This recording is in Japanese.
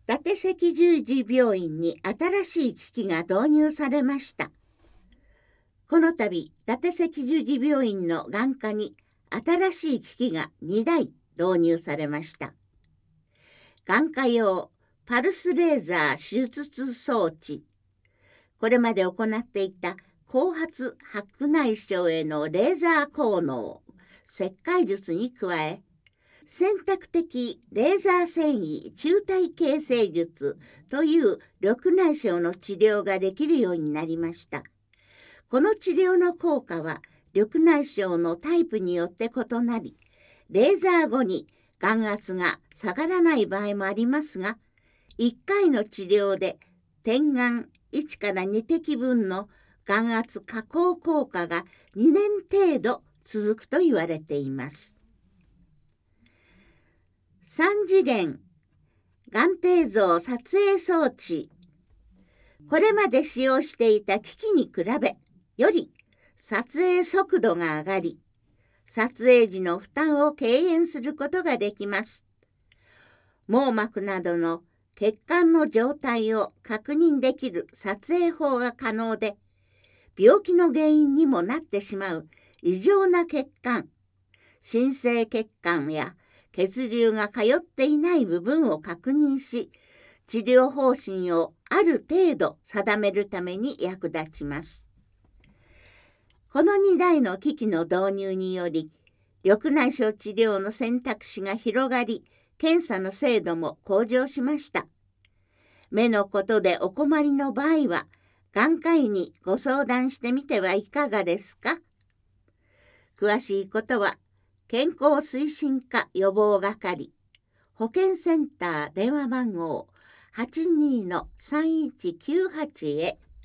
伊達赤十字病院に新しい機器が導入されました。この度、伊達赤十字病院の眼科に新しい機器が2台導入されました。眼科用パルスレーザー手術装置。これまで行っていた後発白内障へのレーザー効能、切開術に加え、選択的レーザー線維球体形成術という緑内障の治療ができるようになりました。この治療の効果は緑内障のタイプによって異なり、レーザー後に眼圧が下がらない場合もありますが、1回の治療で点眼1から2滴分の眼圧下降効果が2年程度続くと言われています。3次元眼底像撮影装置。これまで使用していた機器に比べ、より撮影速度が上がり、撮影時の負担を軽減することができます。網膜などの血管の状態を確認できる撮影法が可能で、病気の原因にもなってしまう異常な血管、新生血管や血流が通っていない部分を確認し、治療方針をある程度定めるために役立ちます。この2台の機器の導入により、緑内障治療の選択肢が広がり、検査の精度も向上しました。目のことでお困りの場合は、眼科医にご相談してみてはいかがですか。詳しいことは、健康推進課予防係、保健センター電話番号 82-3198 へ。